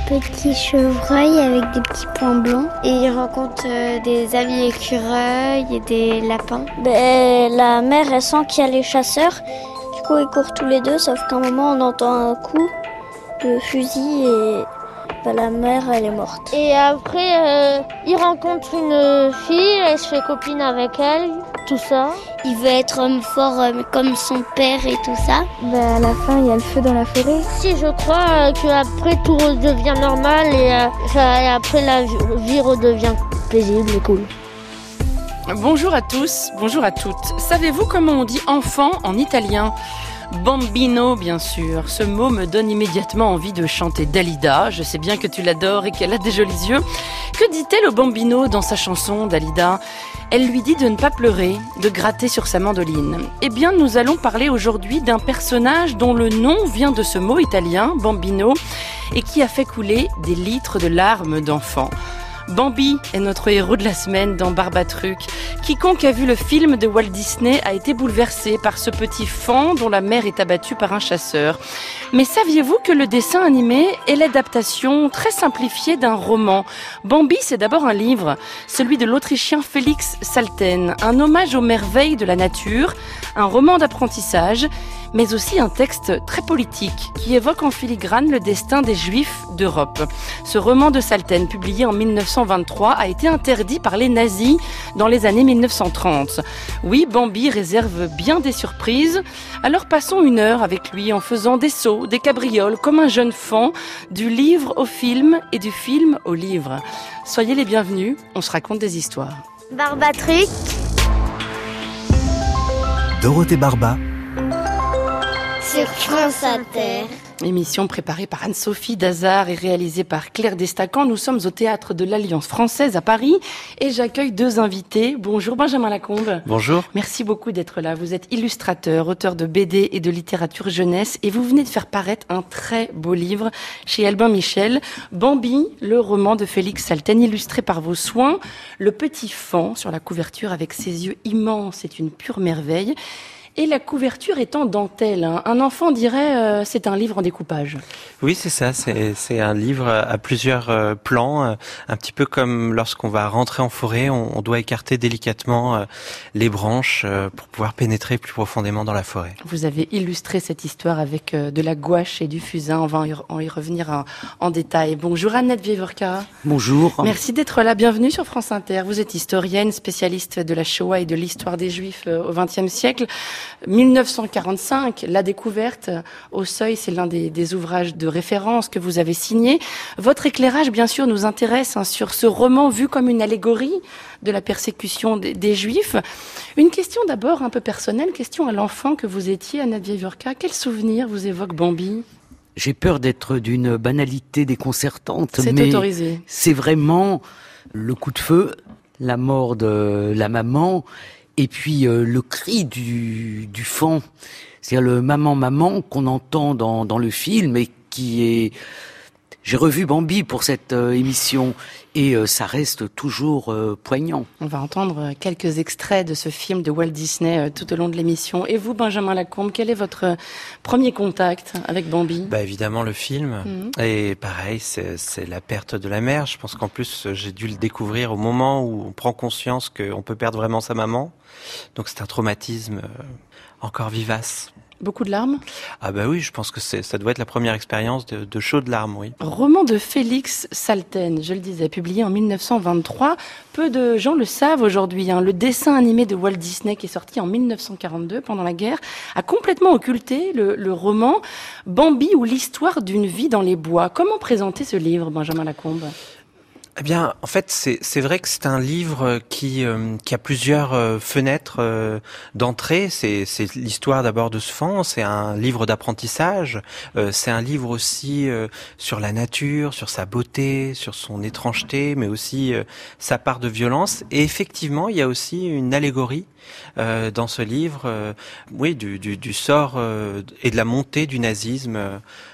petit chevreuil avec des petits points blancs. Et il rencontre des amis écureuils et des lapins. La mère, elle sent qu'il y a les chasseurs. Du coup, ils courent tous les deux, sauf qu'à un moment, on entend un coup de fusil et la mère, elle est morte. Et après, il rencontre une fille, elle se fait copine avec elle, tout ça. Il veut être homme fort comme son père et tout ça. À la fin, il y a le feu dans la forêt. Si, je crois qu'après, tout redevient normal et après, la vie redevient paisible et cool. Bonjour à tous, bonjour à toutes. Savez-vous comment on dit enfant en italien ? Bambino, bien sûr. Ce mot me donne immédiatement envie de chanter Dalida. Je sais bien que tu l'adores et qu'elle a des jolis yeux. Que dit-elle au Bambino dans sa chanson, Dalida ? Elle lui dit de ne pas pleurer, de gratter sur sa mandoline. Eh bien, nous allons parler aujourd'hui d'un personnage dont le nom vient de ce mot italien, Bambino, et qui a fait couler des litres de larmes d'enfants. Bambi est notre héros de la semaine dans Barbatruc. Quiconque a vu le film de Walt Disney a été bouleversé par ce petit faon dont la mère est abattue par un chasseur. Mais saviez-vous que le dessin animé est l'adaptation très simplifiée d'un roman ? Bambi, c'est d'abord un livre, celui de l'Autrichien Félix Salten, un hommage aux merveilles de la nature, un roman d'apprentissage, mais aussi un texte très politique qui évoque en filigrane le destin des Juifs d'Europe. Ce roman de Salten, publié en 1923, a été interdit par les nazis dans les années 1930. Oui, Bambi réserve bien des surprises. Alors passons une heure avec lui en faisant des sauts, des cabrioles, comme un jeune faon, du livre au film et du film au livre. Soyez les bienvenus, on se raconte des histoires. Barbatruc. Dorothée Barba. Sur France Inter. Émission préparée par Anne-Sophie Dazard et réalisée par Claire Destacan. Nous sommes au théâtre de l'Alliance française à Paris et j'accueille deux invités. Bonjour Benjamin Lacombe. Bonjour. Merci beaucoup d'être là. Vous êtes illustrateur, auteur de BD et de littérature jeunesse et vous venez de faire paraître un très beau livre chez Albin Michel, Bambi, le roman de Félix Salten, illustré par vos soins. Le petit faon sur la couverture avec ses yeux immenses, c'est une pure merveille. Et la couverture est en dentelle. Un enfant dirait c'est un livre en découpage. Oui, c'est ça. C'est un livre à plusieurs plans. Un petit peu comme lorsqu'on va rentrer en forêt, on doit écarter délicatement les branches pour pouvoir pénétrer plus profondément dans la forêt. Vous avez illustré cette histoire avec de la gouache et du fusain. On va y revenir en détail. Bonjour Annette Vivorka. Bonjour. Merci d'être là. Bienvenue sur France Inter. Vous êtes historienne, spécialiste de la Shoah et de l'histoire des Juifs au XXe siècle. 1945, la découverte au Seuil, c'est l'un des ouvrages de référence que vous avez signé. Votre éclairage, bien sûr, nous intéresse sur ce roman vu comme une allégorie de la persécution des Juifs. Une question d'abord un peu personnelle, question à l'enfant que vous étiez, Annette Vivorka. Quel souvenir vous évoque Bambi ? J'ai peur d'être d'une banalité déconcertante, c'est mais autorisé. C'est vraiment le coup de feu, la mort de la maman. Et puis le cri du faon, c'est-à-dire le maman qu'on entend dans le film et qui est... J'ai revu Bambi pour cette émission et ça reste toujours poignant. On va entendre quelques extraits de ce film de Walt Disney tout au long de l'émission. Et vous, Benjamin Lacombe, quel est votre premier contact avec Bambi ? Évidemment le film. Et pareil, c'est la perte de la mère. Je pense qu'en plus, j'ai dû le découvrir au moment où on prend conscience qu'on peut perdre vraiment sa maman. Donc c'est un traumatisme encore vivace. Beaucoup de larmes ? Oui, je pense que ça doit être la première expérience de chaudes larmes, oui. Roman de Félix Salten, je le disais, publié en 1923. Peu de gens le savent aujourd'hui. Le dessin animé de Walt Disney, qui est sorti en 1942, pendant la guerre, a complètement occulté le roman Bambi ou l'histoire d'une vie dans les bois. Comment présenter ce livre, Benjamin Lacombe ? Eh bien, en fait, c'est vrai que c'est un livre qui a plusieurs fenêtres d'entrée. C'est l'histoire d'abord de ce faon, c'est un livre d'apprentissage, c'est un livre aussi sur la nature, sur sa beauté, sur son étrangeté, mais aussi sa part de violence. Et effectivement, il y a aussi une allégorie dans ce livre, du sort et de la montée du nazisme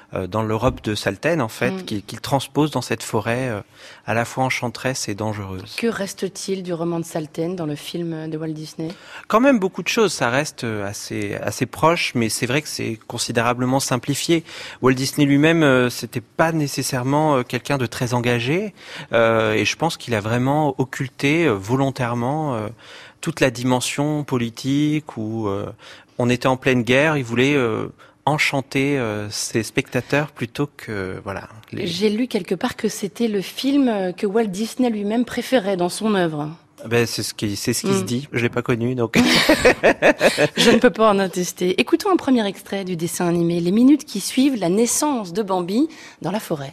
dans l'Europe de Salten, en fait, qu'il transpose dans cette forêt à la fois enchanteresse et dangereuse. Que reste-t-il du roman de Salten dans le film de Walt Disney ? Quand même beaucoup de choses, ça reste assez proche, mais c'est vrai que c'est considérablement simplifié. Walt Disney lui-même, c'était pas nécessairement quelqu'un de très engagé, et je pense qu'il a vraiment occulté volontairement toute la dimension politique où on était en pleine guerre, il voulait enchanter ses spectateurs plutôt que voilà. J'ai lu quelque part que c'était le film que Walt Disney lui-même préférait dans son œuvre. Ben c'est ce qui se dit. Je l'ai pas connu donc. Je ne peux pas en attester. Écoutons un premier extrait du dessin animé, les minutes qui suivent la naissance de Bambi dans la forêt.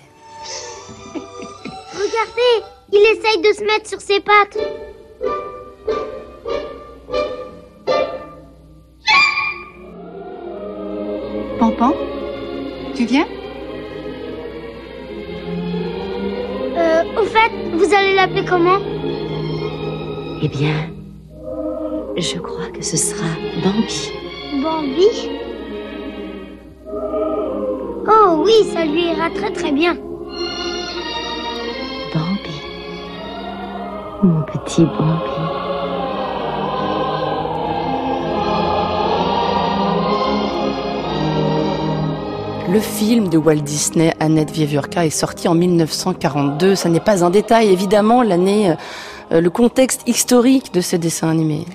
Regardez, il essaye de se mettre sur ses pattes. Pampan, tu viens ? Au fait, vous allez l'appeler comment ? Eh bien, je crois que ce sera Bambi. Bambi ? Oh oui, ça lui ira très très bien. Bambi. Mon petit Bambi. Le film de Walt Disney, Annette Wiewiórka, est sorti en 1942. Ça n'est pas un détail, évidemment, l'année, le contexte historique de ce dessin animé.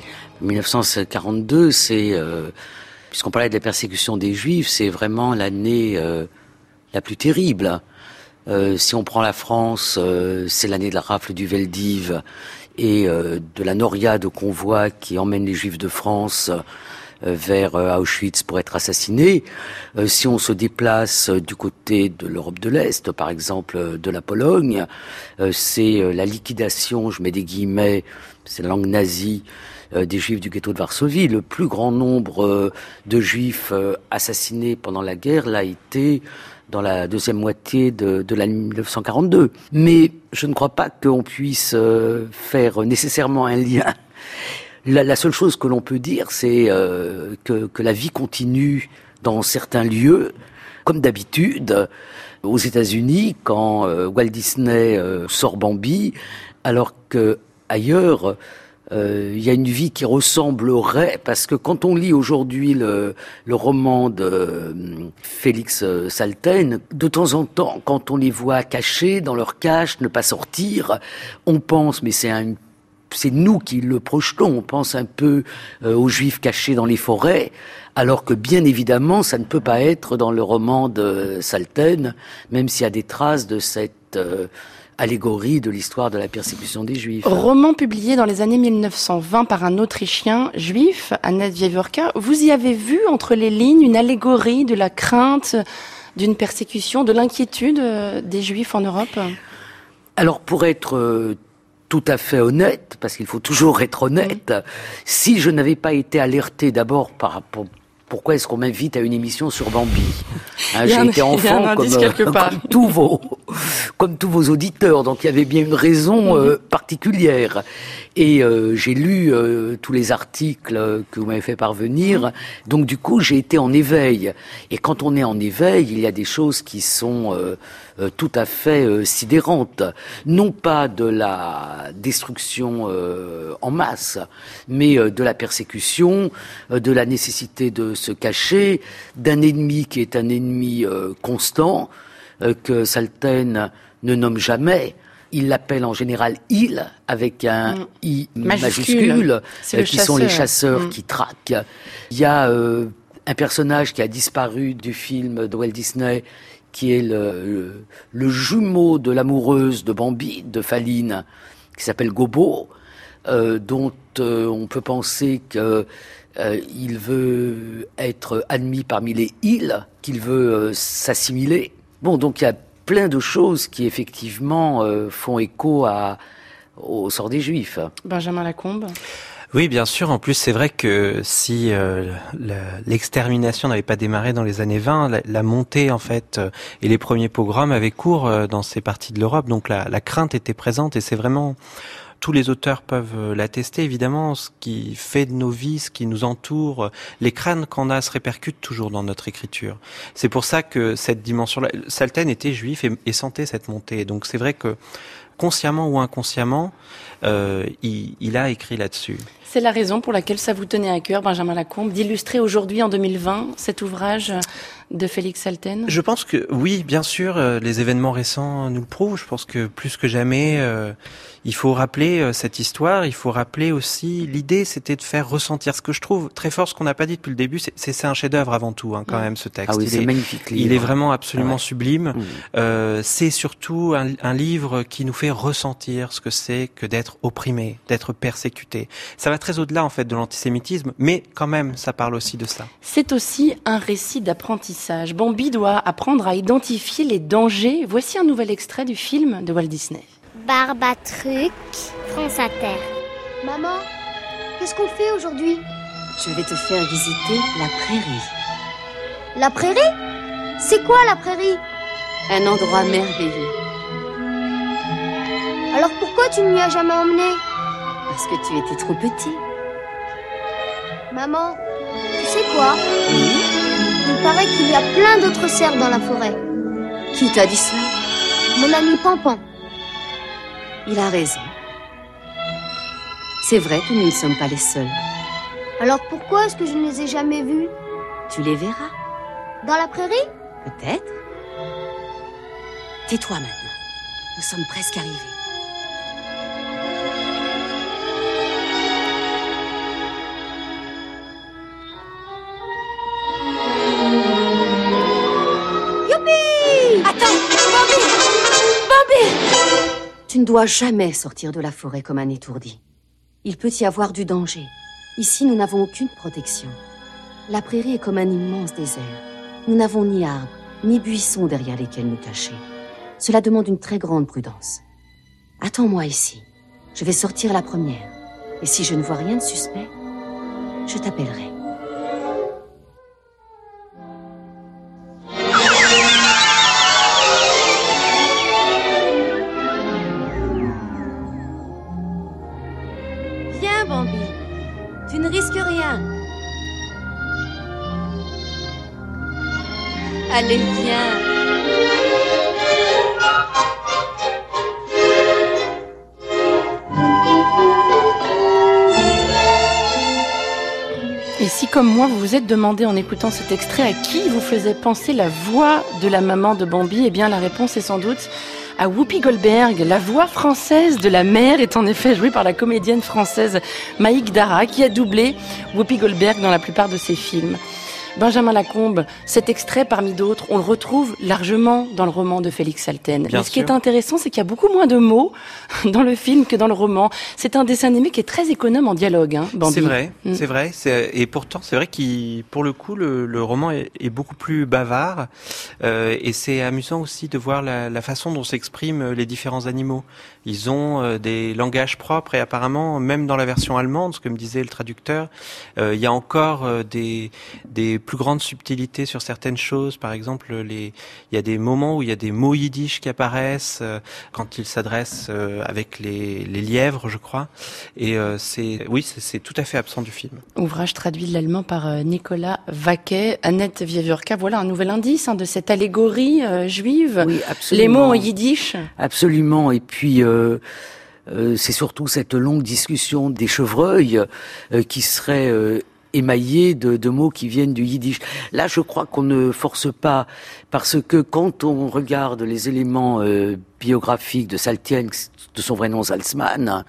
1942, c'est, puisqu'on parlait de la persécution des Juifs, c'est vraiment l'année la plus terrible. Si on prend la France, c'est l'année de la rafle du Veldiv et de la noria de convois qui emmène les Juifs de France vers Auschwitz pour être assassinés. Si on se déplace du côté de l'Europe de l'Est, par exemple de la Pologne, c'est la liquidation, je mets des guillemets, c'est la langue nazie, des Juifs du ghetto de Varsovie. Le plus grand nombre de Juifs assassinés pendant la guerre l'a été dans la deuxième moitié de l'année 1942. Mais je ne crois pas qu'on puisse faire nécessairement un lien. La seule chose que l'on peut dire, c'est que la vie continue dans certains lieux, comme d'habitude, aux États-Unis, quand Walt Disney sort Bambi, alors que ailleurs, il y a une vie qui ressemblerait, parce que quand on lit aujourd'hui le roman de Félix Salten, de temps en temps, quand on les voit cachés dans leur cache, ne pas sortir, on pense, mais c'est nous qui le projetons, on pense un peu aux Juifs cachés dans les forêts, alors que bien évidemment, ça ne peut pas être dans le roman de Salten, même s'il y a des traces de cette allégorie de l'histoire de la persécution des Juifs. Roman publié dans les années 1920 par un Autrichien juif, Annette Wiewiórka. Vous y avez vu, entre les lignes, une allégorie de la crainte d'une persécution, de l'inquiétude des Juifs en Europe ? Alors, pour être tout à fait honnête, parce qu'il faut toujours être honnête, si je n'avais pas été alerté d'abord pourquoi est-ce qu'on m'invite à une émission sur Bambi, j'ai été enfant comme tous vos auditeurs, donc il y avait bien une raison particulière. Et j'ai lu tous les articles que vous m'avez fait parvenir, donc du coup j'ai été en éveil. Et quand on est en éveil, il y a des choses qui sont tout à fait sidérantes. Non pas de la destruction en masse, mais de la persécution, de la nécessité de se cacher, d'un ennemi qui est un ennemi constant, que Salten ne nomme jamais. Il l'appelle en général « il » avec un « i » majuscule qui sont les chasseurs qui traquent. Il y a un personnage qui a disparu du film de Walt Disney qui est le jumeau de l'amoureuse de Bambi, de Faline, qui s'appelle Gobo, dont on peut penser qu'il veut être admis parmi les « ils », qu'il veut s'assimiler. Bon, donc il y a plein de choses qui effectivement font écho au sort des Juifs. Benjamin Lacombe. Oui, bien sûr. En plus, c'est vrai que si l'extermination n'avait pas démarré dans les années 20, la montée en fait et les premiers pogroms avaient cours dans ces parties de l'Europe. Donc la crainte était présente et c'est vraiment tous les auteurs peuvent l'attester, évidemment, ce qui fait de nos vies, ce qui nous entoure, les crânes qu'on a se répercutent toujours dans notre écriture. C'est pour ça que cette dimension-là, Salten était juif et sentait cette montée. Donc c'est vrai que consciemment ou inconsciemment, il a écrit là-dessus. C'est la raison pour laquelle ça vous tenait à cœur, Benjamin Lacombe, d'illustrer aujourd'hui, en 2020, cet ouvrage de Félix Salten? Je pense que oui, bien sûr, les événements récents nous le prouvent. Je pense que plus que jamais, il faut rappeler cette histoire. Il faut rappeler aussi, l'idée, c'était de faire ressentir ce que je trouve très fort, ce qu'on n'a pas dit depuis le début. C'est un chef-d'œuvre avant tout, hein, quand même, ce texte. Ah oui, c'est magnifique. Il est vraiment absolument sublime. C'est surtout un livre qui nous fait ressentir ce que c'est que d'être opprimé, d'être persécuté. Ça va très au-delà, en fait, de l'antisémitisme, mais quand même, ça parle aussi de ça. C'est aussi un récit d'apprentissage. Bambi doit apprendre à identifier les dangers. Voici un nouvel extrait du film de Walt Disney. Barbatruc, France Inter. Maman, qu'est-ce qu'on fait aujourd'hui? Je vais te faire visiter la prairie. La prairie? C'est quoi la prairie? Un endroit merveilleux. Alors pourquoi tu ne m'y as jamais emmené? Parce que tu étais trop petit. Maman, tu sais quoi? Oui? Il paraît qu'il y a plein d'autres cerfs dans la forêt. Qui t'a dit cela? Mon ami Pampan. Il a raison. C'est vrai que nous ne sommes pas les seuls. Alors pourquoi est-ce que je ne les ai jamais vus? Tu les verras. Dans la prairie? Peut-être. Tais-toi maintenant. Nous sommes presque arrivés. Tu ne dois jamais sortir de la forêt comme un étourdi. Il peut y avoir du danger. Ici, nous n'avons aucune protection. La prairie est comme un immense désert. Nous n'avons ni arbres, ni buissons derrière lesquels nous cacher. Cela demande une très grande prudence. Attends-moi ici. Je vais sortir la première. Et si je ne vois rien de suspect, je t'appellerai. Viens, Bambi. Tu ne risques rien. Allez, viens. Et si, comme moi, vous vous êtes demandé en écoutant cet extrait à qui vous faisait penser la voix de la maman de Bambi, eh bien la réponse est sans doute à Whoopi Goldberg. La voix française de la mère est en effet jouée par la comédienne française Maïk Dara, qui a doublé Whoopi Goldberg dans la plupart de ses films. Benjamin Lacombe, cet extrait parmi d'autres, on le retrouve largement dans le roman de Félix Salten. Mais ce qui est intéressant, c'est qu'il y a beaucoup moins de mots dans le film que dans le roman. C'est un dessin animé qui est très économe en dialogue, hein, Bambi. C'est vrai, c'est vrai. Et pourtant, c'est vrai qu'il, pour le coup, le roman est beaucoup plus bavard. Et c'est amusant aussi de voir la façon dont s'expriment les différents animaux. Ils ont des langages propres et apparemment, même dans la version allemande, ce que me disait le traducteur, il y a encore des plus grandes subtilités sur certaines choses. Par exemple, il y a des moments où il y a des mots yiddish qui apparaissent quand il s'adresse avec les lièvres, je crois. Et c'est tout à fait absent du film. Ouvrage traduit de l'allemand par Nicolas Vaquet, Annette Wiewiórka. Voilà un nouvel indice de cette allégorie juive. Oui, absolument. Les mots en yiddish. Absolument. Et puis c'est surtout cette longue discussion des chevreuils qui serait émaillé de mots qui viennent du yiddish. Là, je crois qu'on ne force pas, parce que quand on regarde les éléments biographiques de Salten, de son vrai nom Salzmann,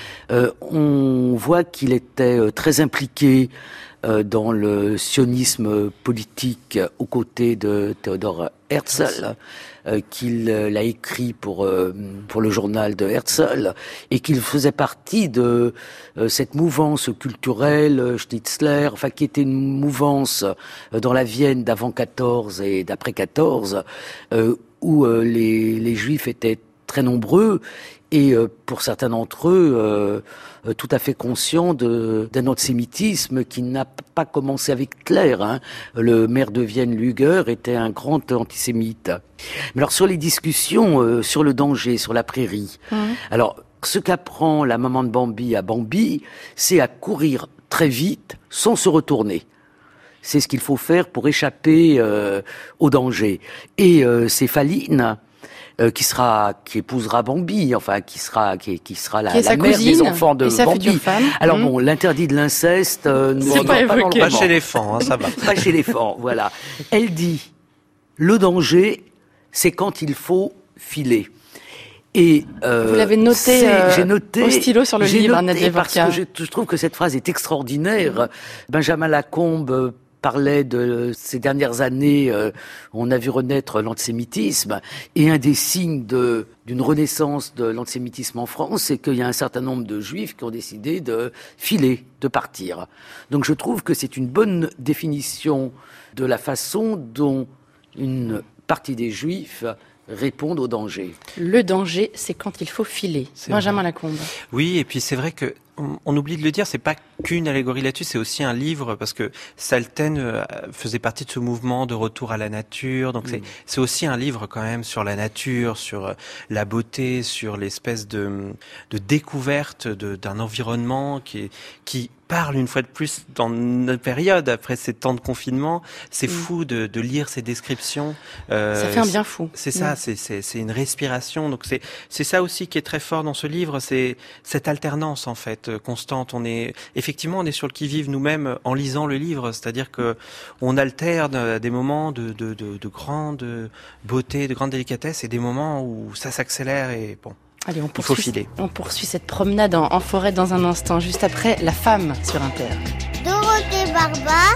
on voit qu'il était très impliqué dans le sionisme politique aux côtés de Theodor Herzl, qu'il l'a écrit pour le journal de Herzl, et qu'il faisait partie de cette mouvance culturelle Schnitzler, enfin qui était une mouvance dans la Vienne d'avant 14 et d'après 14, où les Juifs étaient très nombreux et pour certains d'entre eux tout à fait conscients d'un antisémitisme qui n'a pas commencé avec Hitler. Hein. Le maire de Vienne, Luger, était un grand antisémite. Mais alors sur les discussions sur le danger, sur la prairie, alors Ce qu'apprend la maman de Bambi à Bambi, c'est à courir très vite sans se retourner. C'est ce qu'il faut faire pour échapper au danger. Et Céphaline, qui épousera Bambi, enfin qui sera la mère cousine, des enfants de Bambi. Alors bon, l'interdit de l'inceste c'est pas évoqué. Pas chez les fans, ça va. Pas chez les fans, voilà. Elle dit, le danger, c'est quand il faut filer. Et vous l'avez noté, j'ai noté au stylo sur le livre, Annette Vivorka. Parce que je trouve que cette phrase est extraordinaire. Benjamin Lacombe parlait de ces dernières années, on a vu renaître l'antisémitisme, et un des signes d'une renaissance de l'antisémitisme en France, c'est qu'il y a un certain nombre de juifs qui ont décidé de filer, de partir. Donc je trouve que c'est une bonne définition de la façon dont une partie des juifs répondent au danger. Le danger, c'est quand il faut filer. Benjamin Lacombe. Oui, et puis c'est vrai que on oublie de le dire, c'est pas qu'une allégorie là-dessus, c'est aussi un livre, parce que Salten faisait partie de ce mouvement de retour à la nature, donc c'est aussi un livre quand même sur la nature, sur la beauté, sur l'espèce de découverte d'un environnement qui parle une fois de plus dans notre période, après ces temps de confinement. C'est fou de lire ces descriptions. Ça fait un bien fou. C'est ça, c'est une respiration. Donc c'est ça aussi qui est très fort dans ce livre, c'est cette alternance en fait constante. On est sur le qui-vive nous-mêmes en lisant le livre, c'est-à-dire que on alterne des moments de grande beauté, de grande délicatesse, et des moments où ça s'accélère et bon. Allez, on poursuit cette promenade en forêt dans un instant, juste après La Femme sur Inter. Dorothée Barba.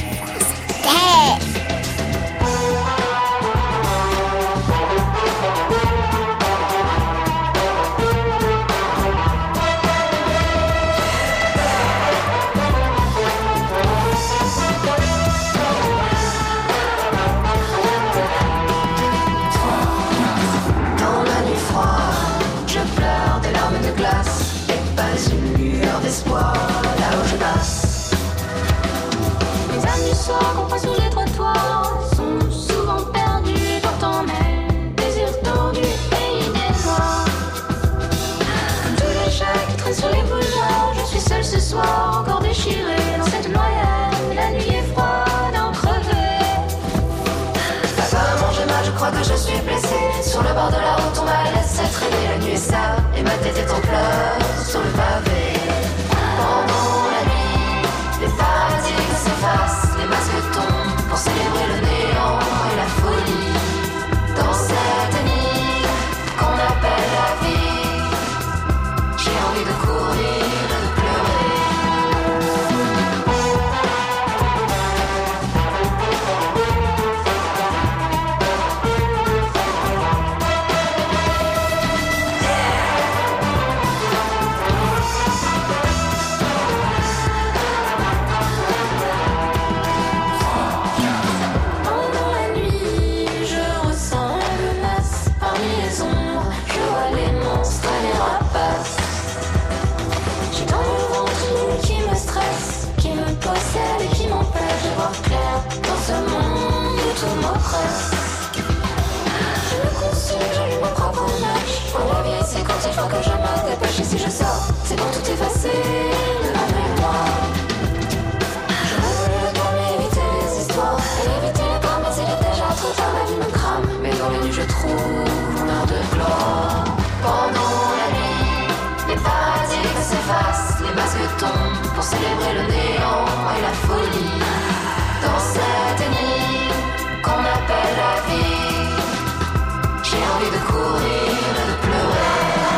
Là où je passe, les âmes du soir qu'on voit sur les trottoirs sont souvent perdues, portant mes désirs tordus et idées noires. Comme tous les chats qui traînent sur les boulevards, je suis seule ce soir, encore déchirée dans cette noyade. La nuit est froide, en crevée. Papa, maman, j'ai mal, je crois que je suis blessée. Sur le bord de la route, on m'a laissé traîner. La nuit est sale et ma tête est en pleurs sur le pavé. Pendant la nuit, les paradigmes s'effacent, les masques tombent pour célébrer le néant et la folie. Dans cette nuit qu'on appelle la vie, j'ai envie de courir et de pleurer. Celle qui m'empêche de voir clair dans ce monde où tout m'oppresse. Je me consume, j'allume mon propre match. Pour la vie, c'est quand il faut que je me dépêche. Et si je sors, c'est pour tout effacer de ma mémoire. Je voulais le temps, mais éviter les histoires et éviter les drames, mais il est déjà trop tard, la vie me crame. Mais dans les nuits, je trouve mon heure de gloire. Pendant la nuit, les paradigmes s'effacent, les masques tombent pour célébrer le néant et la folie. Dans cette nuit qu'on appelle la vie, j'ai envie de courir et de pleurer.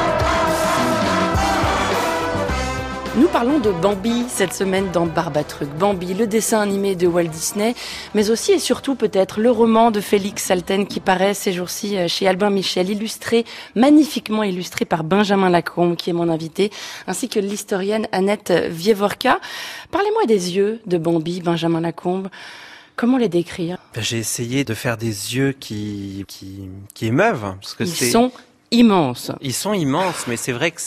Nous parlons de Bambi cette semaine dans Barbatruc. Bambi, le dessin animé de Walt Disney, mais aussi et surtout peut-être le roman de Félix Salten qui paraît ces jours-ci chez Albin Michel, magnifiquement illustré par Benjamin Lacombe qui est mon invité, ainsi que l'historienne Annette Vivorka. Parlez-moi des yeux de Bambi, Benjamin Lacombe. Comment les décrire ? J'ai essayé de faire des yeux qui émeuvent, parce que Ils sont immenses. Ils sont immenses, mais c'est vrai que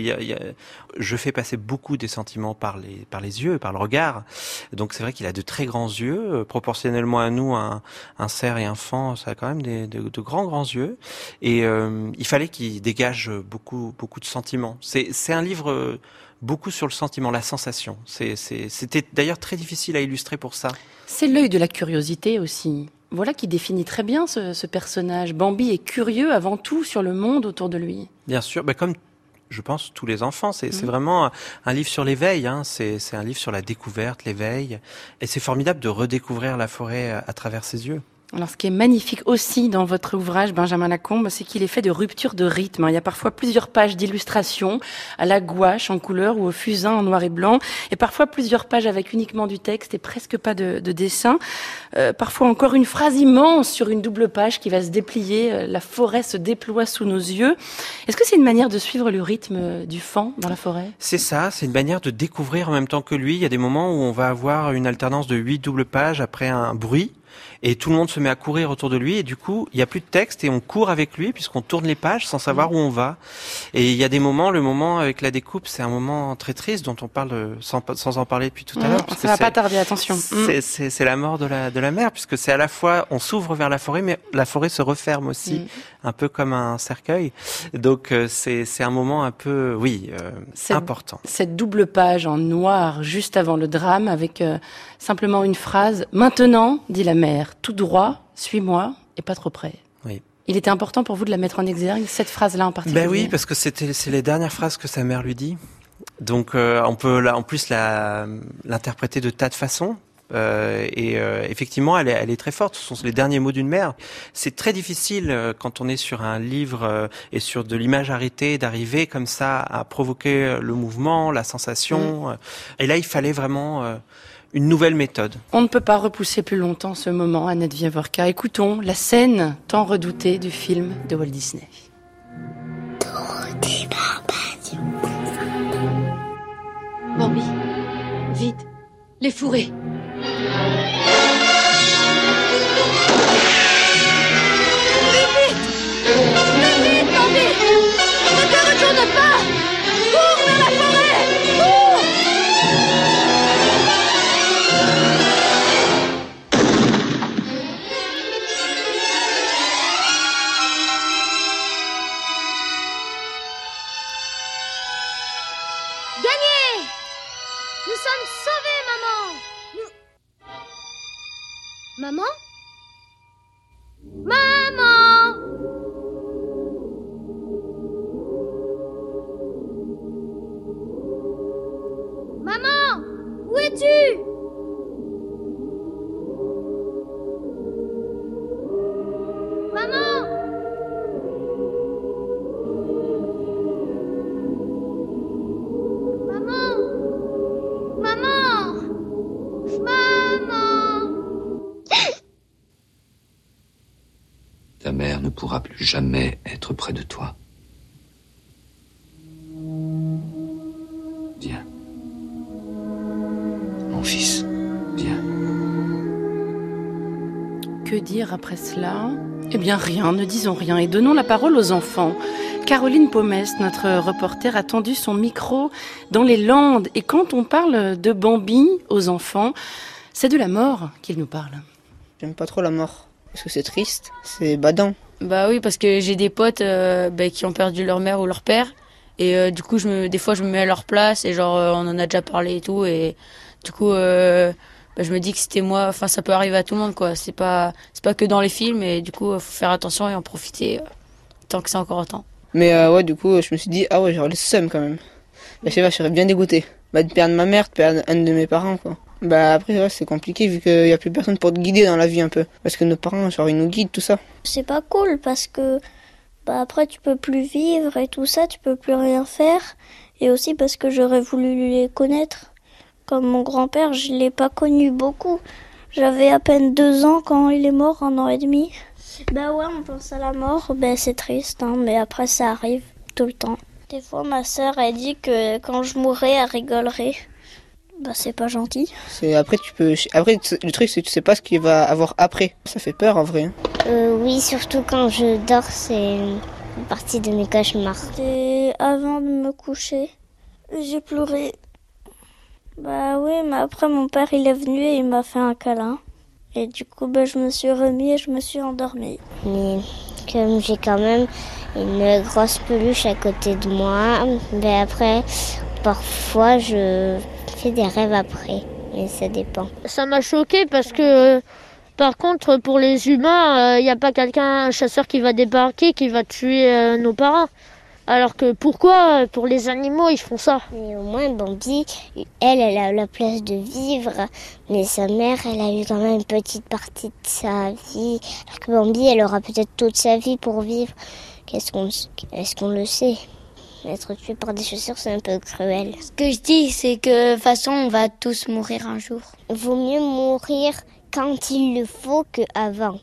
je fais passer beaucoup des sentiments par les yeux, par le regard. Donc c'est vrai qu'il a de très grands yeux. Proportionnellement à nous, un cerf et un faon, ça a quand même de grands yeux. Et il fallait qu'il dégage beaucoup de sentiments. C'est un livre beaucoup sur le sentiment, la sensation. C'était d'ailleurs très difficile à illustrer pour ça. C'est l'œil de la curiosité aussi. Voilà qui définit très bien ce personnage. Bambi est curieux avant tout sur le monde autour de lui. Bien sûr, comme je pense tous les enfants, c'est vraiment un livre sur l'éveil, hein. C'est un livre sur la découverte, l'éveil, et c'est formidable de redécouvrir la forêt à travers ses yeux. Alors, ce qui est magnifique aussi dans votre ouvrage, Benjamin Lacombe, c'est qu'il est fait de rupture de rythme. Il y a parfois plusieurs pages d'illustrations à la gouache en couleur ou au fusain en noir et blanc, et parfois plusieurs pages avec uniquement du texte et presque pas de dessin. Parfois encore une phrase immense sur une double page qui va se déplier. La forêt se déploie sous nos yeux. Est-ce que c'est une manière de suivre le rythme du faon dans la forêt ? C'est ça, c'est une manière de découvrir en même temps que lui. Il y a des moments où on va avoir une alternance de 8 doubles pages après un bruit. Et tout le monde se met à courir autour de lui et du coup, il n'y a plus de texte et on court avec lui puisqu'on tourne les pages sans savoir où on va. Et il y a des moments, le moment avec la découpe, c'est un moment très triste dont on parle sans en parler depuis tout à l'heure. Ça va pas tarder, attention. C'est la mort de la mère puisque c'est à la fois, on s'ouvre vers la forêt, mais la forêt se referme aussi, un peu comme un cercueil. Donc c'est un moment un peu, important. Cette double page en noir juste avant le drame avec simplement une phrase. Maintenant, dit la mère, tout droit, suis-moi et pas trop près. Oui. Il était important pour vous de la mettre en exergue, cette phrase-là en particulier. Ben oui, parce que c'est les dernières phrases que sa mère lui dit. Donc on peut en plus l'interpréter de tas de façons. Effectivement, elle est très forte. Ce sont les derniers mots d'une mère. C'est très difficile quand on est sur un livre et sur de l'image arrêtée d'arriver comme ça à provoquer le mouvement, la sensation. Et là, il fallait vraiment une nouvelle méthode. On ne peut pas repousser plus longtemps ce moment, Annette Viavorka. Écoutons la scène tant redoutée du film de Walt Disney. Dorothée Barbadian. Bambi, vite, les fourrés. Vite, Bambi! Ne te retourne pas! Cours vers la forêt! Cours! Gagné! Nous sommes sauvés, maman! Maman? Maman! Maman! Où es-tu? Maman! Maman! Maman! Maman! Ta mère ne pourra plus jamais être près de toi. Viens. Mon fils, viens. Que dire après cela ? Eh bien rien, ne disons rien et donnons la parole aux enfants. Caroline Pomès, notre reporter, a tendu son micro dans les Landes. Et quand on parle de Bambi aux enfants, c'est de la mort qu'il nous parle. J'aime pas trop la mort, parce que c'est triste, c'est badant. Bah oui, parce que j'ai des potes qui ont perdu leur mère ou leur père. Et du coup, des fois, je me mets à leur place et genre, on en a déjà parlé et tout. Et du coup, je me dis que c'était moi, enfin, ça peut arriver à tout le monde, quoi. C'est pas que dans les films, et du coup, faut faire attention et en profiter tant que c'est encore temps. Mais du coup, je me suis dit, j'aurais le seum quand même. Bah, je sais pas, je serais bien dégoûté. De perdre ma mère, de perdre un de mes parents, quoi. Après, c'est compliqué vu qu'il y a plus personne pour te guider dans la vie un peu. Parce que nos parents, genre, ils nous guident, tout ça. C'est pas cool parce que après tu peux plus vivre et tout ça, tu peux plus rien faire. Et aussi parce que j'aurais voulu les connaître. Comme mon grand-père, je l'ai pas connu beaucoup. J'avais à peine 2 ans quand il est mort, 1 an et demi. On pense à la mort, c'est triste, hein, mais après ça arrive tout le temps. Des fois ma sœur elle dit que quand je mourrai, elle rigolerait. C'est pas gentil. Après le truc c'est que tu sais pas ce qu'il va avoir après. Ça fait peur en vrai. Oui, surtout quand je dors, c'est fait partie de mes cauchemars. Et avant de me coucher, j'ai pleuré. Bah oui, mais après mon père il est venu et il m'a fait un câlin. Et du coup, je me suis remis et je me suis endormie. Mais comme j'ai quand même une grosse peluche à côté de moi, après, parfois je fais des rêves après. Mais ça dépend. Ça m'a choquée parce que, par contre, pour les humains, il n'y a pas un chasseur qui va débarquer, qui va tuer nos parents. Alors que pourquoi, pour les animaux, ils font ça? Mais au moins, Bambi, elle a la place de vivre. Mais sa mère, elle a eu quand même une petite partie de sa vie. Alors que Bambi, elle aura peut-être toute sa vie pour vivre. Est-ce qu'on le sait? Être tué par des chasseurs, c'est un peu cruel. Ce que je dis, c'est que de toute façon, on va tous mourir un jour. Il vaut mieux mourir quand il le faut qu'avant.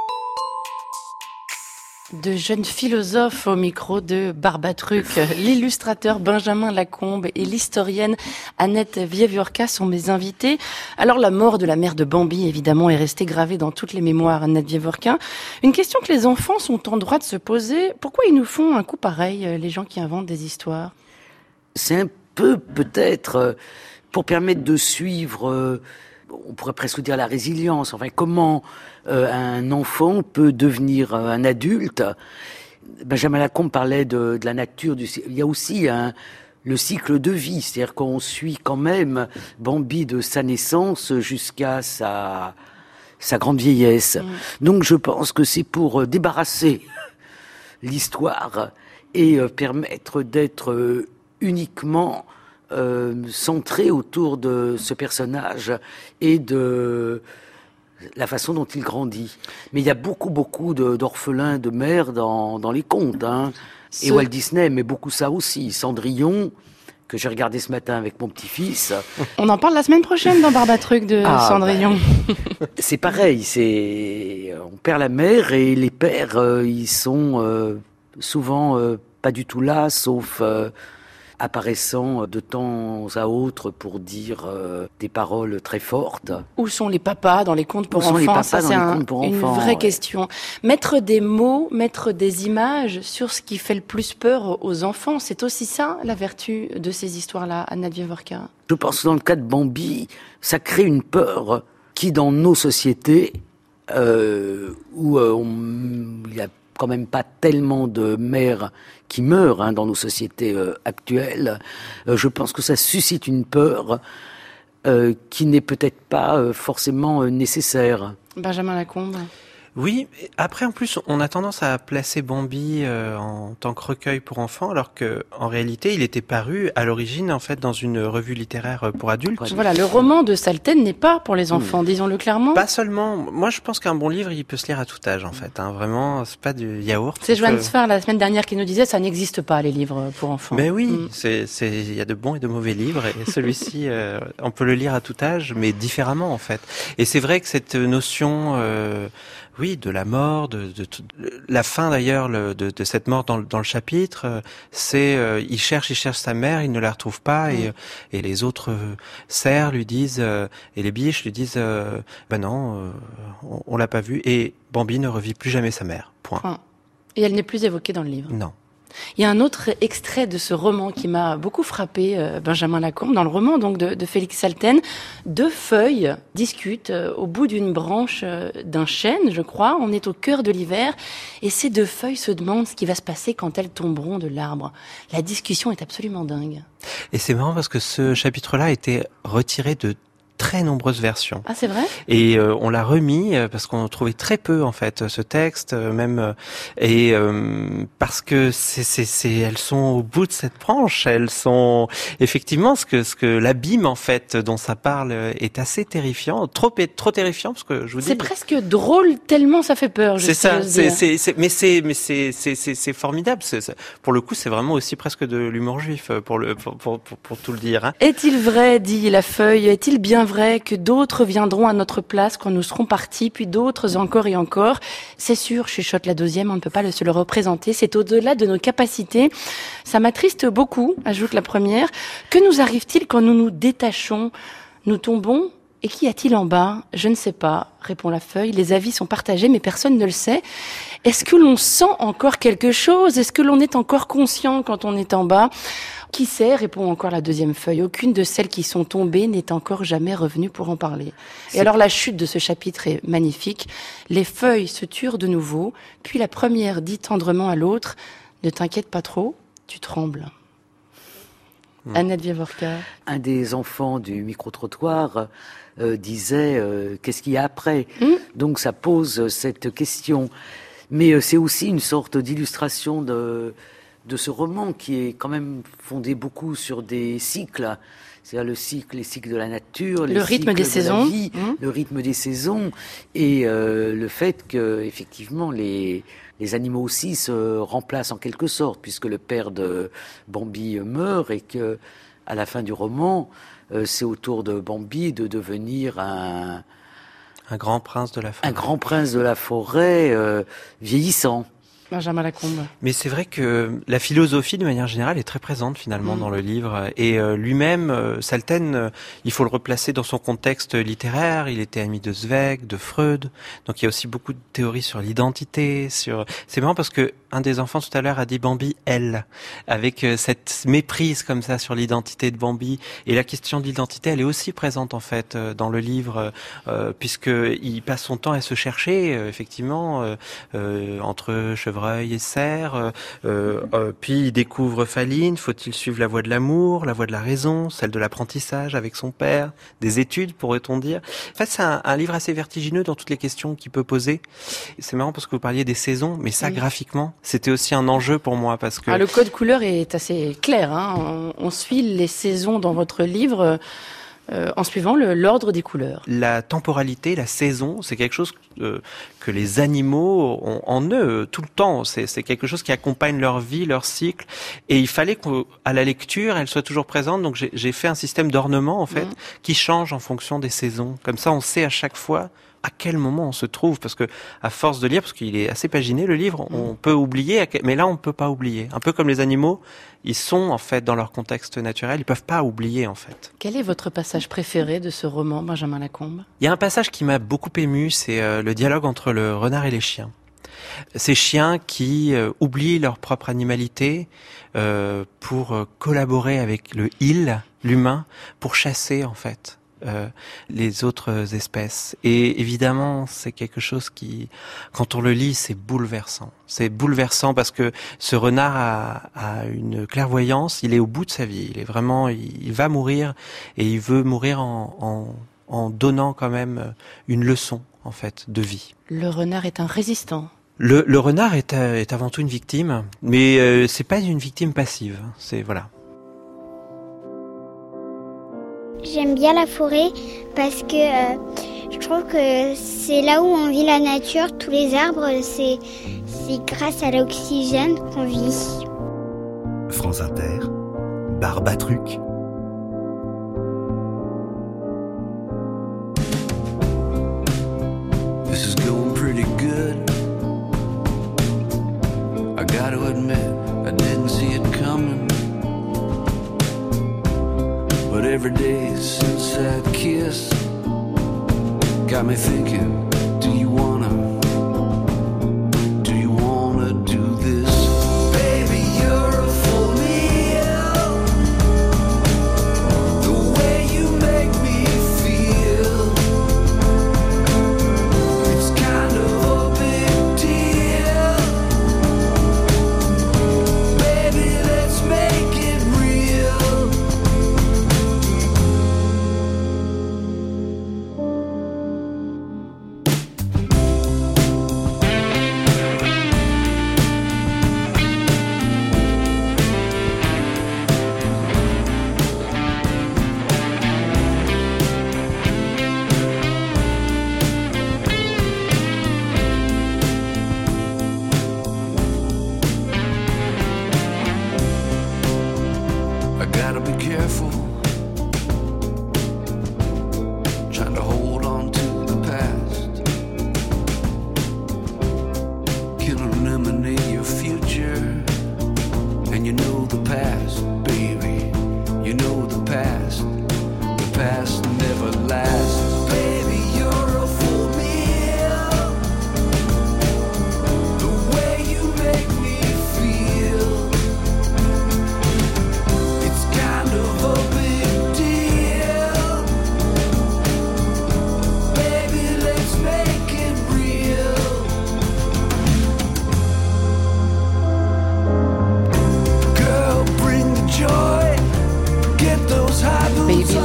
De jeunes philosophes au micro de Barbatruc. L'illustrateur Benjamin Lacombe et l'historienne Annette Wiewiórka sont mes invités. Alors la mort de la mère de Bambi, évidemment, est restée gravée dans toutes les mémoires, Annette Wiewiórka. Une question que les enfants sont en droit de se poser. Pourquoi ils nous font un coup pareil, les gens qui inventent des histoires? C'est un peu, peut-être, pour permettre de suivre... on pourrait presque dire la résilience. Enfin, comment un enfant peut devenir un adulte. Benjamin Lacombe parlait de la nature. Il y a aussi le cycle de vie. C'est-à-dire qu'on suit quand même Bambi de sa naissance jusqu'à sa grande vieillesse. Donc je pense que c'est pour débarrasser l'histoire et permettre d'être uniquement centré autour de ce personnage et de la façon dont il grandit. Mais il y a beaucoup d'orphelins de mères dans les contes. Et Walt Disney aimait beaucoup ça aussi. Cendrillon, que j'ai regardé ce matin avec mon petit-fils. On en parle la semaine prochaine dans Barbatruc de Cendrillon. C'est pareil, on perd la mère et les pères, ils sont souvent pas du tout là, sauf... apparaissant de temps à autre pour dire des paroles très fortes. Où sont les papas dans les contes pour enfants? Ça, c'est une vraie question. Mettre des mots, mettre des images sur ce qui fait le plus peur aux enfants, c'est aussi ça, la vertu de ces histoires-là, Annette Wiewiórka. Je pense que dans le cas de Bambi, ça crée une peur qui, dans nos sociétés, où il y a quand même pas tellement de mères qui meurent dans nos sociétés actuelles. Je pense que ça suscite une peur qui n'est peut-être pas forcément nécessaire. Benjamin Lacombe. Oui, après en plus on a tendance à placer Bambi en tant que recueil pour enfants, alors que en réalité il était paru à l'origine en fait dans une revue littéraire pour adultes. Voilà, le roman de Salten n'est pas pour les enfants, disons-le clairement. Pas seulement. Moi je pense qu'un bon livre il peut se lire à tout âge en fait. Vraiment, c'est pas du yaourt. C'est Joanne Sfar la semaine dernière qui nous disait ça n'existe pas les livres pour enfants. Mais oui, il y a de bons et de mauvais livres et celui-ci on peut le lire à tout âge, mais différemment en fait. Et c'est vrai que cette notion oui, de la mort, de la fin d'ailleurs de cette mort dans le chapitre, c'est il cherche sa mère, il ne la retrouve pas et les autres cerfs lui disent et les biches lui disent non, on l'a pas vue et Bambi ne revit plus jamais sa mère. Point. Et elle n'est plus évoquée dans le livre. Non. Il y a un autre extrait de ce roman qui m'a beaucoup frappé, Benjamin Lacombe, dans le roman donc de Félix Salten. 2 feuilles discutent au bout d'une branche d'un chêne, je crois. On est au cœur de l'hiver et ces 2 feuilles se demandent ce qui va se passer quand elles tomberont de l'arbre. La discussion est absolument dingue. Et c'est marrant parce que ce chapitre-là a été retiré de très nombreuses versions. Ah, c'est vrai? Et on l'a remis parce qu'on trouvait très peu en fait ce texte même et parce que elles sont au bout de cette branche, elles sont effectivement ce que l'abîme en fait dont ça parle est assez terrifiant, trop terrifiant parce que je vous dis c'est presque drôle tellement ça fait peur. C'est ça, mais c'est formidable. Pour le coup, c'est vraiment aussi presque de l'humour juif pour tout le dire. Hein. Est-il vrai, dit la feuille, est-il bien vrai que d'autres viendront à notre place quand nous serons partis, puis d'autres encore et encore? C'est sûr, chuchote la 2e, on ne peut pas se le représenter, c'est au-delà de nos capacités. Ça m'attriste beaucoup, ajoute la 1re. Que nous arrive-t-il quand nous nous détachons? Nous tombons Et qu'y a-t-il en bas ? Je ne sais pas, répond la feuille. Les avis sont partagés, mais personne ne le sait. Est-ce que l'on sent encore quelque chose ? Est-ce que l'on est encore conscient quand on est en bas ? Qui sait, répond encore la deuxième feuille. Aucune de celles qui sont tombées n'est encore jamais revenue pour en parler. Et alors la chute de ce chapitre est magnifique. Les feuilles se turent de nouveau, puis la première dit tendrement à l'autre « Ne t'inquiète pas trop, tu trembles ». Annette Viavorka. Un des enfants du micro-trottoir disait qu'est-ce qu'il y a après ? Donc ça pose cette question. Mais c'est aussi une sorte d'illustration de ce roman qui est quand même fondé beaucoup sur des cycles. C'est-à-dire les cycles de la nature, le rythme des saisons, le rythme des saisons, et le fait que effectivement les animaux aussi se remplacent en quelque sorte, puisque le père de Bambi meurt et que à la fin du roman, c'est au tour de Bambi de devenir un grand prince de la forêt. Un grand prince de la forêt vieillissant. Benjamin Lacombe. Mais c'est vrai que la philosophie, de manière générale, est très présente finalement dans le livre. Et lui-même, Salten, il faut le replacer dans son contexte littéraire. Il était ami de Zweig, de Freud. Donc il y a aussi beaucoup de théories sur l'identité. C'est marrant parce que un des enfants tout à l'heure a dit Bambi, elle, avec cette méprise comme ça sur l'identité de Bambi. Et la question de l'identité, elle est aussi présente en fait dans le livre, puisqu'il passe son temps à se chercher, effectivement, entre chevreuil et cerf, puis il découvre Faline, faut-il suivre la voie de l'amour, la voie de la raison, celle de l'apprentissage avec son père, des études pourrait-on dire. En fait c'est un livre assez vertigineux dans toutes les questions qu'il peut poser. C'est marrant parce que vous parliez des saisons, mais ça graphiquement c'était aussi un enjeu pour moi parce que... le code couleur est assez clair, on suit les saisons dans votre livre en suivant l'ordre des couleurs. La temporalité, la saison, c'est quelque chose que les animaux ont en eux tout le temps. C'est quelque chose qui accompagne leur vie, leur cycle. Et il fallait qu'à la lecture, elle soit toujours présente. Donc j'ai fait un système d'ornement en fait qui change en fonction des saisons. Comme ça, on sait à chaque fois à quel moment on se trouve, parce que à force de lire, parce qu'il est assez paginé le livre, on peut oublier, mais là on peut pas oublier. Un peu comme les animaux, ils sont en fait dans leur contexte naturel, ils peuvent pas oublier en fait. Quel est votre passage préféré de ce roman, Benjamin Lacombe ? Il y a un passage qui m'a beaucoup ému, c'est le dialogue entre le renard et les chiens. Ces chiens qui oublient leur propre animalité pour collaborer avec le il, l'humain, pour chasser en fait les autres espèces. Et évidemment, c'est quelque chose qui, quand on le lit, c'est bouleversant. C'est bouleversant parce que ce renard a une clairvoyance, il est au bout de sa vie. Il est vraiment, il va mourir et il veut mourir en donnant quand même une leçon, en fait, de vie. Le renard est un résistant. Le renard est avant tout une victime, mais c'est pas une victime passive. C'est voilà. J'aime bien la forêt parce que je trouve que c'est là où on vit la nature. Tous les arbres, c'est grâce à l'oxygène qu'on vit. France Inter, Barbatruc. This is going pretty good. I gotta admit, I didn't see it coming. But every day since that kiss got me thinking, do you wanna do this? Baby, you're a full meal. The way you make me feel, it's kind of a big deal. Baby, let's make it real. I gotta be careful, trying to hold on to the past. Can eliminate your future, and you know the past, baby. You know the past never lasts.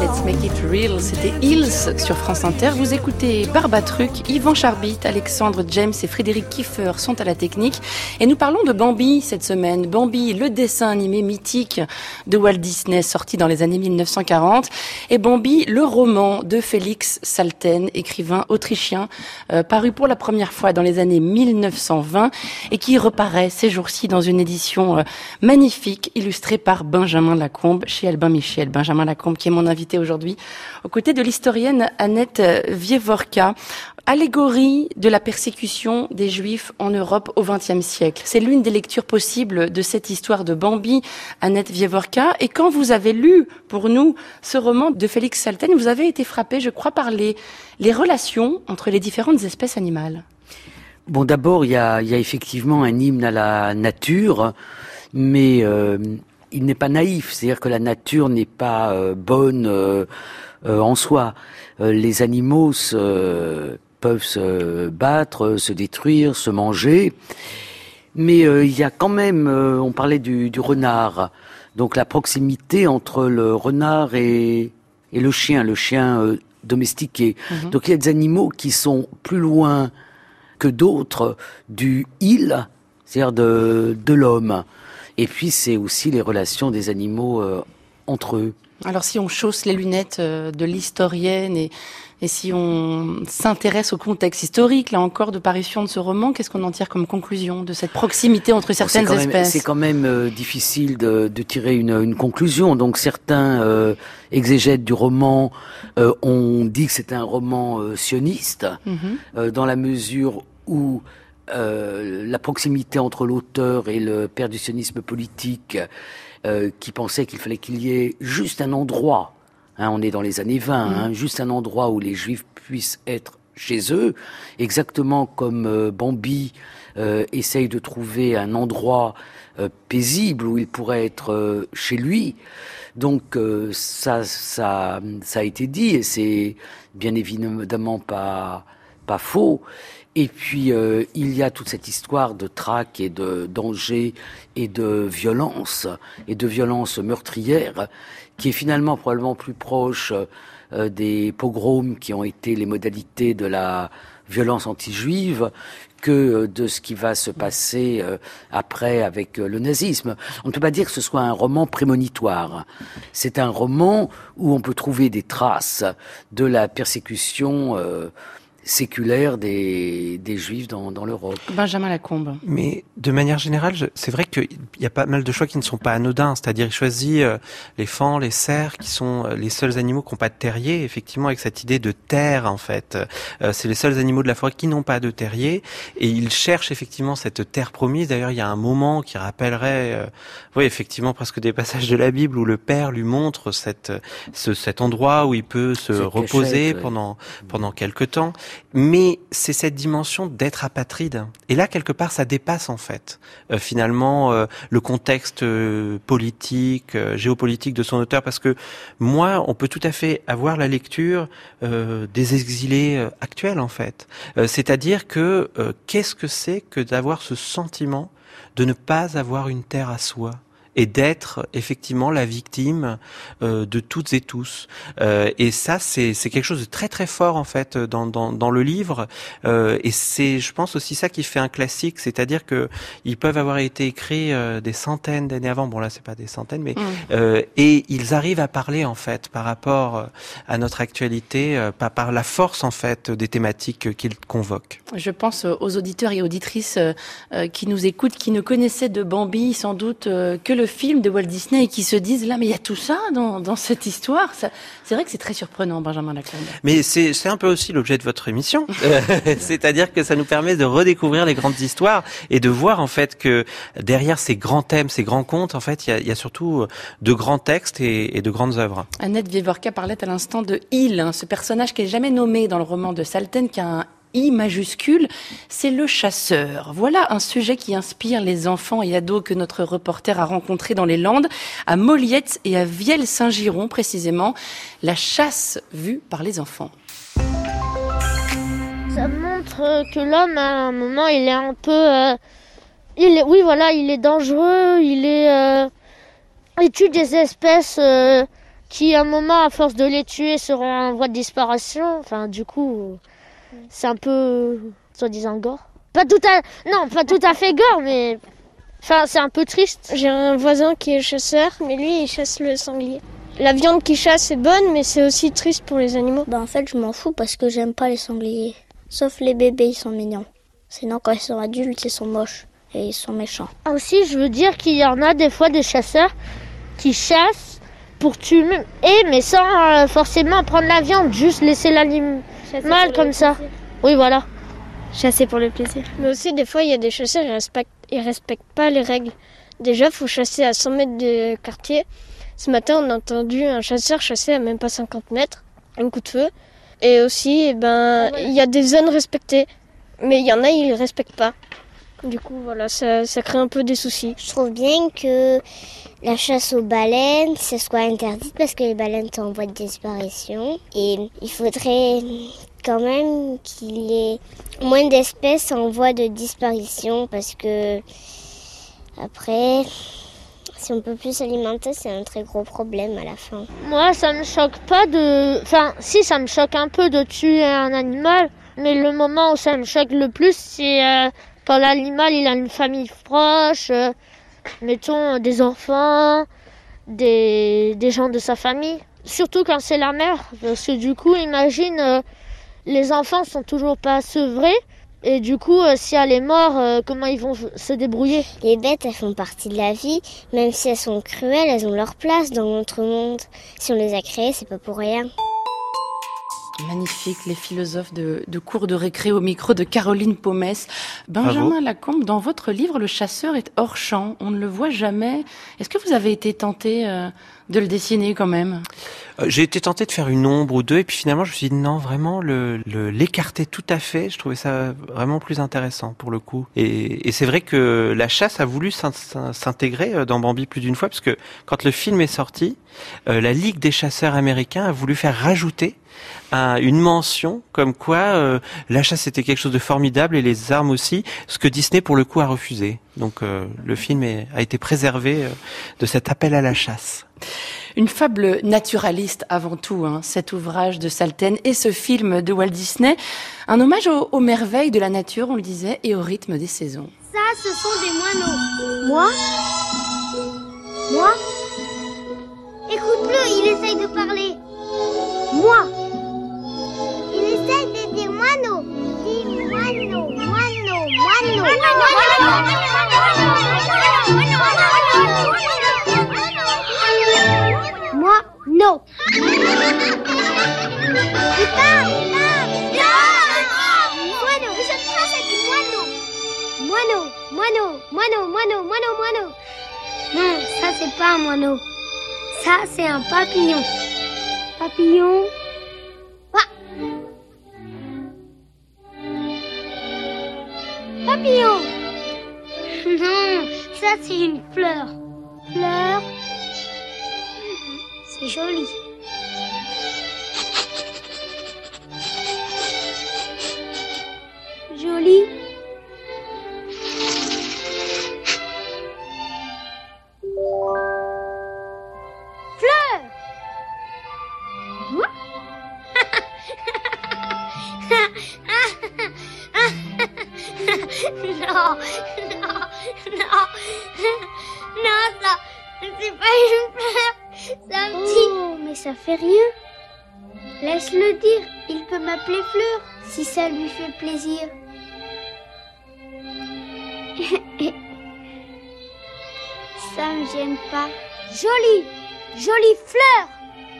Let's Make It Real, c'était Hills sur France Inter. Vous écoutez Barbatruc, Yvan Charbit, Alexandre James et Frédéric Kiefer sont à la technique. Et nous parlons de Bambi cette semaine. Bambi, le dessin animé mythique de Walt Disney, sorti dans les années 1940. Et Bambi, le roman de Félix Salten, écrivain autrichien, paru pour la première fois dans les années 1920 et qui reparaît ces jours-ci dans une édition magnifique, illustrée par Benjamin Lacombe, chez Albin Michel. Benjamin Lacombe, qui est mon invité aujourd'hui, aux côtés de l'historienne Annette Wieworka. Allégorie de la persécution des Juifs en Europe au XXe siècle. C'est l'une des lectures possibles de cette histoire de Bambi, Annette Wieworka. Et quand vous avez lu, pour nous, ce roman de Félix Salten, vous avez été frappé, je crois, par les relations entre les différentes espèces animales. Bon, d'abord, il y a effectivement un hymne à la nature, mais il n'est pas naïf, c'est-à-dire que la nature n'est pas bonne en soi. Les animaux peuvent se battre, se détruire, se manger, mais il y a quand même, on parlait du renard, donc la proximité entre le renard et le chien domestiqué. Mm-hmm. Donc il y a des animaux qui sont plus loin que d'autres du il, c'est-à-dire de l'homme. Et puis, c'est aussi les relations des animaux entre eux. Alors, si on chausse les lunettes de l'historienne et si on s'intéresse au contexte historique, là encore, de parution de ce roman, qu'est-ce qu'on en tire comme conclusion de cette proximité entre certaines espèces ? C'est quand même difficile de tirer une conclusion. Donc, certains exégètes du roman ont dit que c'était un roman sioniste, dans la mesure où la proximité entre l'auteur et le père du sionisme politique qui pensait qu'il fallait qu'il y ait juste un endroit, on est dans les années 20, juste un endroit où les Juifs puissent être chez eux, exactement comme Bambi essaye de trouver un endroit paisible où il pourrait être chez lui. Donc ça a été dit et c'est bien évidemment pas faux. Et puis, il y a toute cette histoire de traque et de danger et de violence meurtrières qui est finalement probablement plus proche des pogroms qui ont été les modalités de la violence anti-juive que de ce qui va se passer après avec le nazisme. On ne peut pas dire que ce soit un roman prémonitoire. C'est un roman où on peut trouver des traces de la persécution séculaire des Juifs dans l'Europe. Benjamin Lacombe. Mais de manière générale, c'est vrai qu'il y a pas mal de choix qui ne sont pas anodins. C'est-à-dire, il choisit les faons, les cerfs, qui sont les seuls animaux qui n'ont pas de terrier, effectivement, avec cette idée de terre, en fait. C'est les seuls animaux de la forêt qui n'ont pas de terrier. Et il cherche effectivement cette terre promise. D'ailleurs, il y a un moment qui rappellerait, effectivement, presque des passages de la Bible où le Père lui montre cet endroit où il peut se reposer pendant quelque temps. Mais c'est cette dimension d'être apatride. Et là, quelque part, ça dépasse en fait, finalement, le contexte politique, géopolitique de son auteur. Parce que moi, on peut tout à fait avoir la lecture des exilés actuels, en fait. C'est-à-dire que qu'est-ce que c'est que d'avoir ce sentiment de ne pas avoir une terre à soi ? Et d'être effectivement la victime de toutes et tous. Et ça, c'est quelque chose de très très fort en fait dans le livre. Et c'est, je pense, aussi ça qui fait un classique, c'est-à-dire que ils peuvent avoir été écrits des centaines d'années avant. Bon là, c'est pas des centaines, mais et ils arrivent à parler en fait par rapport à notre actualité, par la force en fait des thématiques qu'ils convoquent. Je pense aux auditeurs et auditrices qui nous écoutent, qui ne connaissaient de Bambi sans doute que le film de Walt Disney et qui se disent là, mais il y a tout ça dans cette histoire. C'est vrai que c'est très surprenant, Benjamin Lacombe. Mais c'est un peu aussi l'objet de votre émission. C'est-à-dire que ça nous permet de redécouvrir les grandes histoires et de voir en fait que derrière ces grands thèmes, ces grands contes, en fait, il y a surtout de grands textes et de grandes œuvres. Annette Wieworka parlait à l'instant de Il, ce personnage qui est jamais nommé dans le roman de Salten, qui a un I majuscule, c'est le chasseur. Voilà un sujet qui inspire les enfants et ados que notre reporter a rencontrés dans les Landes, à Moliette et à Vielle-Saint-Giron précisément, la chasse vue par les enfants. Ça montre que l'homme, à un moment, il est un peu... il est dangereux, il tue des espèces qui à un moment, à force de les tuer, seront en voie de disparition. Enfin, du coup, c'est un peu, soi-disant, gore. Pas tout à fait gore, mais enfin, c'est un peu triste. J'ai un voisin qui est chasseur, mais lui, il chasse le sanglier. La viande qu'il chasse est bonne, mais c'est aussi triste pour les animaux. En fait, je m'en fous parce que j'aime pas les sangliers. Sauf les bébés, ils sont mignons. Sinon, quand ils sont adultes, ils sont moches et ils sont méchants. Aussi, je veux dire qu'il y en a des fois des chasseurs qui chassent pour tuer, mais sans forcément prendre la viande, juste laisser l'animal comme ça. Oui, voilà. Chasser pour le plaisir. Mais aussi, des fois, il y a des chasseurs, ils respectent pas les règles. Déjà, il faut chasser à 100 mètres de quartier. Ce matin, on a entendu un chasseur chasser à même pas 50 mètres, un coup de feu. Et aussi, il y a des zones respectées. Mais il y en a, ils ne respectent pas. Du coup, voilà, ça crée un peu des soucis. Je trouve bien que la chasse aux baleines, ça soit interdite parce que les baleines sont en voie de disparition. Et il faudrait quand même qu'il y ait moins d'espèces en voie de disparition parce que après, si on peut plus s'alimenter, c'est un très gros problème à la fin. Moi, ça me choque pas de... Enfin, si, ça me choque un peu de tuer un animal, mais le moment où ça me choque le plus, c'est quand l'animal, il a une famille proche, mettons des enfants, des gens de sa famille. Surtout quand c'est la mère, parce que du coup, imagine, les enfants sont toujours pas sevrés. Et du coup, si elle est morte, comment ils vont se débrouiller? Les bêtes, elles font partie de la vie. Même si elles sont cruelles, elles ont leur place dans notre monde. Si on les a créées, c'est pas pour rien. Magnifique, les philosophes de cours de récré au micro de Caroline Pomès. Benjamin Lacombe, dans votre livre, le chasseur est hors champ. On ne le voit jamais. Est-ce que vous avez été tenté de le dessiner quand même? J'ai été tenté de faire une ombre ou deux, et puis finalement je me suis dit non, vraiment l'écarter tout à fait. Je trouvais ça vraiment plus intéressant pour le coup. Et c'est vrai que la chasse a voulu s'intégrer dans Bambi plus d'une fois, parce que quand le film est sorti, la Ligue des chasseurs américains a voulu faire rajouter une mention comme quoi la chasse était quelque chose de formidable et les armes aussi, ce que Disney pour le coup a refusé. Donc le film a été préservé de cet appel à la chasse. Une fable naturaliste avant tout, cet ouvrage de Salten et ce film de Walt Disney. Un hommage aux merveilles de la nature, on le disait, et au rythme des saisons. Ça, ce sont des moineaux. Moi? Écoute-le, il essaye de parler. Moi. Il essaye de dire moineau. Dis moineau, moineau, moineau. Moi, non. Putain, moineau, cette phrase est du moineau. Moineau. Non, ça c'est pas un moineau. Ça c'est un papillon. Papillon. Papillon. Non, ça c'est une fleur. Fleur. C'est joli. Joli. Fleur. Non, ça, c'est pas une fleur. C'est un petit... Oh, mais ça fait rien. Laisse-le dire, il peut m'appeler Fleur, si ça lui fait plaisir. Ça me gêne pas. Jolie fleur.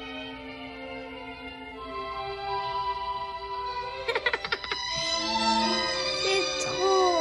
C'est trop...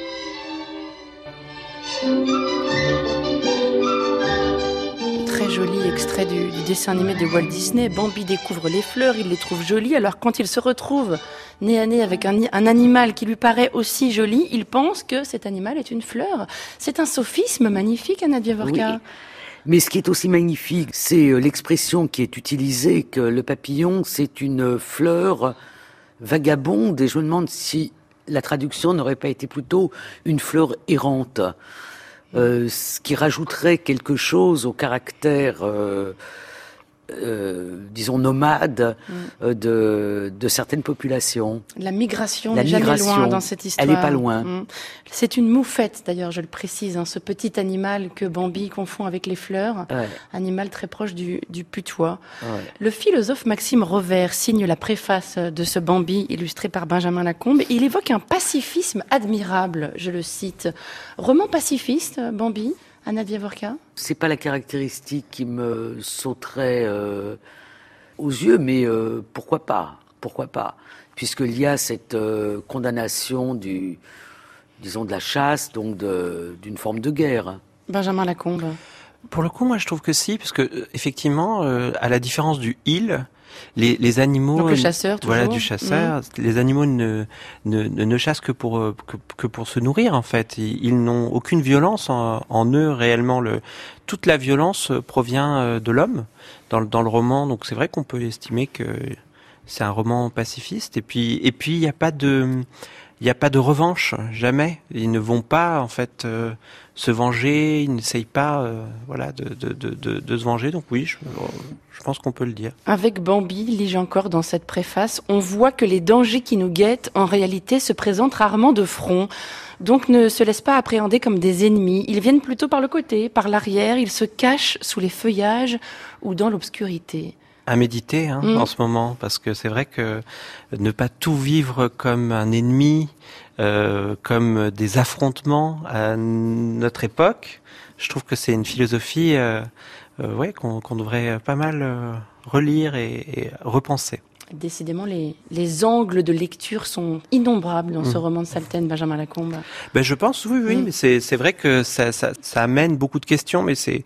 Très joli extrait du dessin animé de Walt Disney. Bambi découvre les fleurs, il les trouve jolies. Alors quand il se retrouve nez à nez avec un animal qui lui paraît aussi joli, il pense que cet animal est une fleur. C'est un sophisme magnifique, Anna Djavorka. Oui. Mais ce qui est aussi magnifique, c'est l'expression qui est utilisée, que le papillon, c'est une fleur vagabonde. Et je me demande si la traduction n'aurait pas été plutôt une fleur errante. Ce qui rajouterait quelque chose au caractère disons, nomade de certaines populations. La migration n'est jamais loin dans cette histoire. Elle n'est pas loin. C'est une moufette, d'ailleurs, je le précise, ce petit animal que Bambi confond avec les fleurs, animal très proche du putois. Ouais. Le philosophe Maxime Rovère signe la préface de ce Bambi, illustré par Benjamin Lacombe. Il évoque un pacifisme admirable, je le cite. Roman pacifiste, Bambi ? Anna Viavorka ? C'est pas la caractéristique qui me sauterait aux yeux, mais pourquoi pas ? Puisqu'il y a cette condamnation de la chasse, donc d'une forme de guerre. Benjamin Lacombe. Pour le coup, moi, je trouve que si, parce que effectivement, à la différence du il, les animaux, donc le chasseur, toujours. Voilà, du chasseur. Les animaux ne chassent que pour se nourrir, en fait. Ils n'ont aucune violence en eux réellement. Toute la violence provient de l'homme dans le roman. Donc c'est vrai qu'on peut estimer que c'est un roman pacifiste. Et puis il n'y a pas de revanche, jamais. Ils ne vont pas en fait se venger. Ils n'essayent pas, de se venger. Donc oui, je pense qu'on peut le dire. Avec Bambi, lis-je encore dans cette préface, on voit que les dangers qui nous guettent, en réalité, se présentent rarement de front. Donc ne se laissent pas appréhender comme des ennemis. Ils viennent plutôt par le côté, par l'arrière. Ils se cachent sous les feuillages ou dans l'obscurité. À méditer en ce moment, parce que c'est vrai que ne pas tout vivre comme un ennemi, comme des affrontements à notre époque, je trouve que c'est une philosophie qu'on devrait pas mal relire et repenser. Décidément, les angles de lecture sont innombrables dans ce roman de Salten, Benjamin Lacombe. Je pense, oui, mais c'est vrai que ça amène beaucoup de questions, mais c'est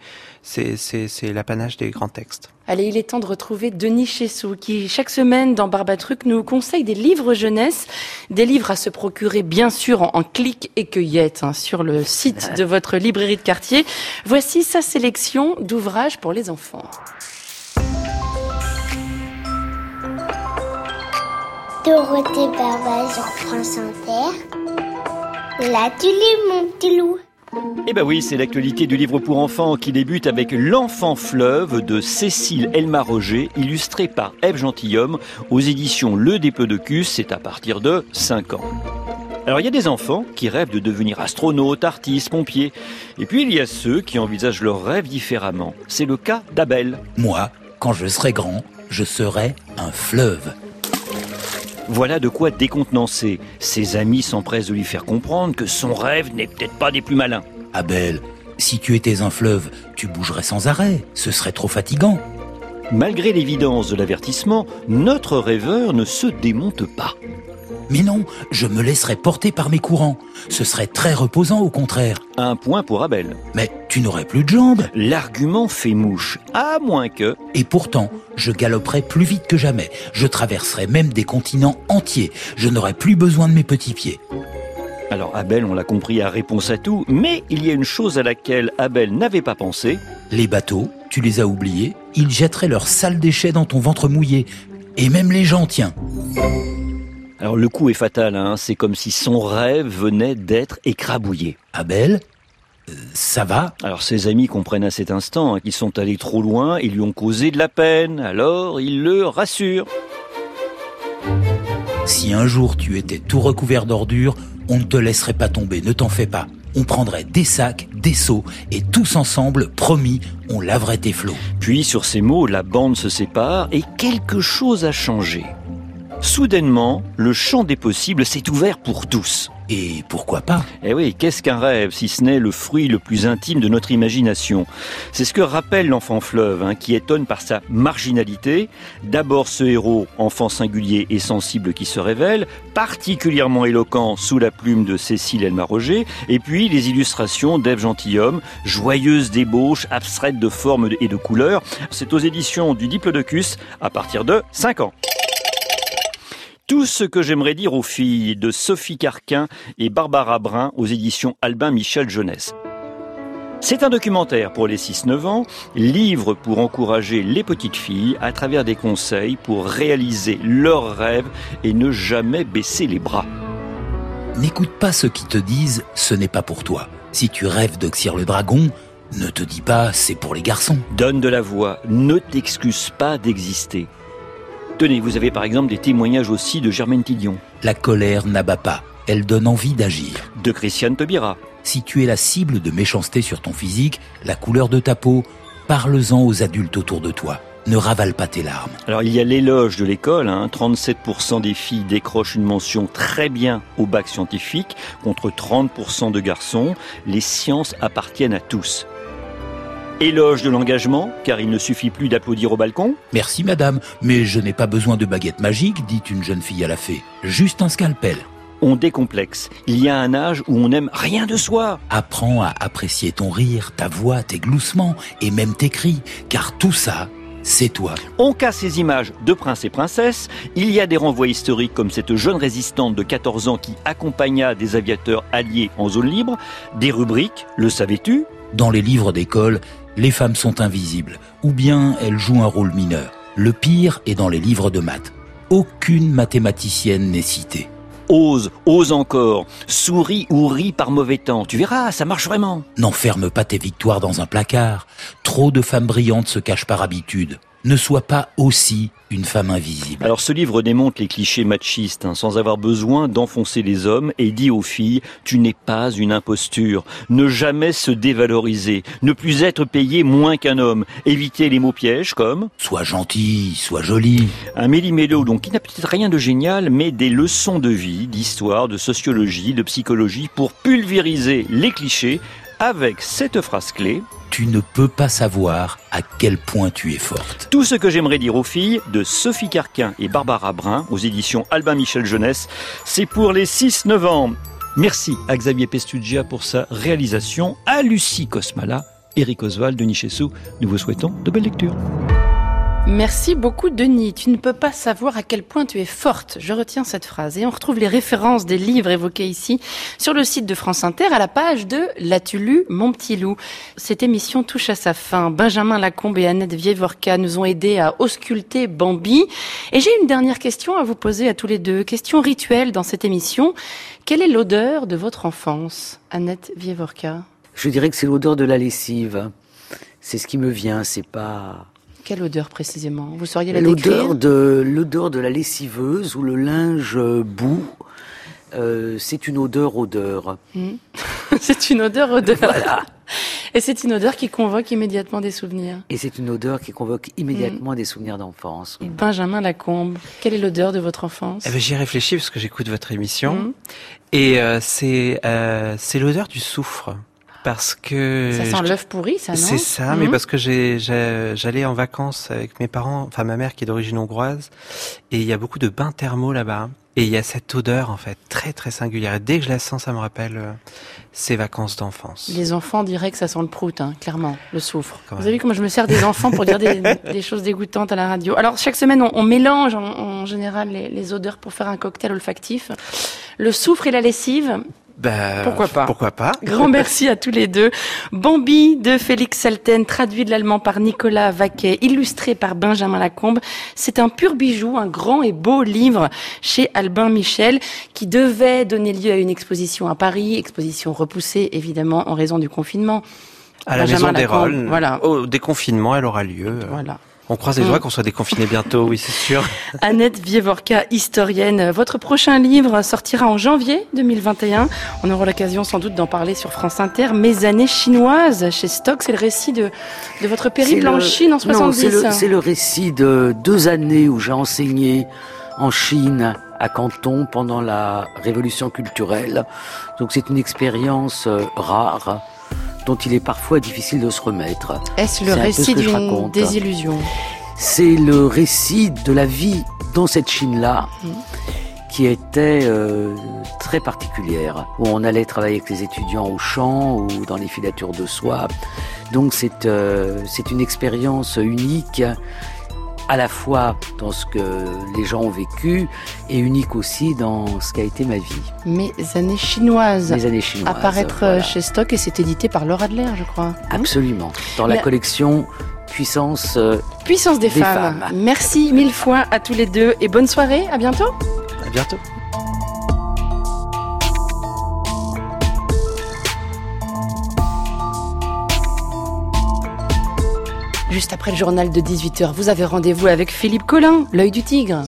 l'apanage des grands textes. Allez, il est temps de retrouver Denis Chessou, qui chaque semaine dans Barbatruc nous conseille des livres jeunesse, des livres à se procurer bien sûr en clic et cueillette sur le site de votre librairie de quartier. Voici sa sélection d'ouvrages pour les enfants. Dorothée Barbage sur France Inter. Là, tu lis, mon petit loup. Eh ben oui, c'est l'actualité du livre pour enfants qui débute avec L'Enfant Fleuve de Cécile Elmar-Roger, illustré par Ève Gentilhomme aux éditions Le Diplodocus. C'est à partir de 5 ans. Alors il y a des enfants qui rêvent de devenir astronautes, artistes, pompiers. Et puis il y a ceux qui envisagent leurs rêves différemment. C'est le cas d'Abel. Moi, quand je serai grand, je serai un fleuve. Voilà de quoi décontenancer. Ses amis s'empressent de lui faire comprendre que son rêve n'est peut-être pas des plus malins. Abel, si tu étais un fleuve, tu bougerais sans arrêt. Ce serait trop fatigant. Malgré l'évidence de l'avertissement, notre rêveur ne se démonte pas. Mais non, je me laisserais porter par mes courants. Ce serait très reposant au contraire. Un point pour Abel. Mais tu n'aurais plus de jambes. L'argument fait mouche, à moins que... Et pourtant, je galoperais plus vite que jamais. Je traverserais même des continents entiers. Je n'aurais plus besoin de mes petits pieds. Alors Abel, on l'a compris, a réponse à tout, mais il y a une chose à laquelle Abel n'avait pas pensé. Les bateaux, tu les as oubliés. Ils jetteraient leurs sales déchets dans ton ventre mouillé. Et même les gens, tiens. Alors le coup est fatal, c'est comme si son rêve venait d'être écrabouillé. Abel, ça va ? Alors ses amis comprennent à cet instant qu'ils sont allés trop loin et lui ont causé de la peine, alors ils le rassurent. Si un jour tu étais tout recouvert d'ordures, on ne te laisserait pas tomber, ne t'en fais pas. On prendrait des sacs, des seaux, et tous ensemble, promis, on laverait tes flots. Puis sur ces mots, la bande se sépare et quelque chose a changé. Soudainement, le champ des possibles s'est ouvert pour tous. Et pourquoi pas ? Eh oui, qu'est-ce qu'un rêve, si ce n'est le fruit le plus intime de notre imagination ? C'est ce que rappelle l'enfant fleuve, qui étonne par sa marginalité. D'abord ce héros, enfant singulier et sensible qui se révèle, particulièrement éloquent sous la plume de Cécile Elmar-Roger, et puis les illustrations d'Ève Gentilhomme, joyeuse d'ébauche, abstraite de formes et de couleurs. C'est aux éditions du Diplodocus à partir de 5 ans. Tout ce que j'aimerais dire aux filles de Sophie Carquin et Barbara Brun aux éditions Albin Michel Jeunesse. C'est un documentaire pour les 6-9 ans, livre pour encourager les petites filles à travers des conseils pour réaliser leurs rêves et ne jamais baisser les bras. N'écoute pas ceux qui te disent « ce n'est pas pour toi ». Si tu rêves d'Oxyre le dragon, Ne te dis pas, c'est pour les garçons. Donne de la voix, ne t'excuse pas d'exister. Tenez, vous avez par exemple des témoignages aussi de Germaine Tillion. La colère n'abat pas, elle donne envie d'agir. De Christiane Taubira. Si tu es la cible de méchanceté sur ton physique, la couleur de ta peau, parle-en aux adultes autour de toi. Ne ravale pas tes larmes. Alors il y a l'éloge de l'école, 37% des filles décrochent une mention très bien au bac scientifique, contre 30% de garçons. Les sciences appartiennent à tous. Éloge de l'engagement, car il ne suffit plus d'applaudir au balcon. Merci madame, mais je n'ai pas besoin de baguette magique, dit une jeune fille à la fée. Juste un scalpel. On décomplexe. Il y a un âge où on n'aime rien de soi. Apprends à apprécier ton rire, ta voix, tes gloussements et même tes cris, car tout ça, c'est toi. On casse ces images de princes et princesses. Il y a des renvois historiques comme cette jeune résistante de 14 ans qui accompagna des aviateurs alliés en zone libre. Des rubriques, le savais-tu ? Dans les livres d'école, les femmes sont invisibles, ou bien elles jouent un rôle mineur. Le pire est dans les livres de maths. Aucune mathématicienne n'est citée. Ose encore, souris ou ris par mauvais temps. Tu verras, ça marche vraiment. N'enferme pas tes victoires dans un placard. Trop de femmes brillantes se cachent par habitude. Ne sois pas aussi une femme invisible. Alors ce livre démonte les clichés machistes, sans avoir besoin d'enfoncer les hommes, et dit aux filles, tu n'es pas une imposture. Ne jamais se dévaloriser. Ne plus être payé moins qu'un homme. Éviter les mots pièges comme... Sois gentil, sois jolie. Un méli-mélo, donc, qui n'a peut-être rien de génial, mais des leçons de vie, d'histoire, de sociologie, de psychologie, pour pulvériser les clichés, avec cette phrase clé... Tu ne peux pas savoir à quel point tu es forte. Tout ce que j'aimerais dire aux filles, de Sophie Carquin et Barbara Brun, aux éditions Albin Michel Jeunesse, c'est pour les 6-9 ans. Merci à Xavier Pestugia pour sa réalisation, à Lucie Kosmala, Éric Oswald, Denis Chessou. Nous vous souhaitons de belles lectures. Merci beaucoup Denis, tu ne peux pas savoir à quel point tu es forte, je retiens cette phrase. Et on retrouve les références des livres évoqués ici sur le site de France Inter à la page de L'as-tu lu, mon petit loup. Cette émission touche à sa fin. Benjamin Lacombe et Annette Vievorka nous ont aidés à ausculter Bambi. Et j'ai une dernière question à vous poser à tous les deux, question rituelle dans cette émission. Quelle est l'odeur de votre enfance, Annette Vievorka ? Je dirais que c'est l'odeur de la lessive. C'est ce qui me vient, c'est pas... Quelle odeur précisément ? Vous sauriez la décrire ? L'odeur de la lessiveuse ou le linge bout. C'est une odeur. C'est une odeur. Voilà. Et c'est une odeur qui convoque immédiatement des souvenirs. Et c'est une odeur qui convoque immédiatement des souvenirs d'enfance. Benjamin Lacombe, quelle est l'odeur de votre enfance ? J'y réfléchis parce que j'écoute votre émission. Et c'est l'odeur du soufre. Parce que... Ça sent l'œuf pourri, ça, non ? C'est ça, mais parce que j'allais en vacances avec mes parents, enfin ma mère qui est d'origine hongroise, et il y a beaucoup de bains thermaux là-bas. Et il y a cette odeur, en fait, très très singulière. Et dès que je la sens, ça me rappelle ces vacances d'enfance. Les enfants diraient que ça sent le prout, clairement, le soufre. Vous avez vu comment je me sers des enfants pour dire des choses dégoûtantes à la radio. Alors, chaque semaine, on mélange en général les odeurs pour faire un cocktail olfactif. Le soufre et la lessive... Pourquoi pas. Grand merci à tous les deux. Bambi de Félix Salten, traduit de l'allemand par Nicolas Vaquet, illustré par Benjamin Lacombe. C'est un pur bijou, un grand et beau livre chez Albin Michel qui devait donner lieu à une exposition à Paris, exposition repoussée évidemment en raison du confinement. À la Maison des Rôles. Voilà. Au déconfinement, elle aura lieu. Voilà. On croise les doigts qu'on soit déconfinés bientôt, oui, c'est sûr. Annette Vievorka, historienne. Votre prochain livre sortira en janvier 2021. On aura l'occasion sans doute d'en parler sur France Inter. Mes années chinoises chez Stock, c'est le récit de votre périple en Chine en 70. Non, c'est le récit de 2 années où j'ai enseigné en Chine, à Canton, pendant la Révolution culturelle. Donc c'est une expérience rare, dont il est parfois difficile de se remettre. Est-ce le récit d'une désillusion ? C'est le récit de la vie dans cette Chine-là, qui était très particulière, où on allait travailler avec les étudiants au champ ou dans les filatures de soie. Donc c'est une expérience unique, à la fois dans ce que les gens ont vécu et unique aussi dans ce qu'a été ma vie. Mes années chinoises. Apparaître voilà. Chez Stock et c'est édité par Laura Adler, je crois. Absolument. Dans la collection Puissance des femmes. Merci 1000 fois à tous les deux et bonne soirée. À bientôt. À bientôt. Juste après le journal de 18h, vous avez rendez-vous avec Philippe Collin, l'œil du tigre.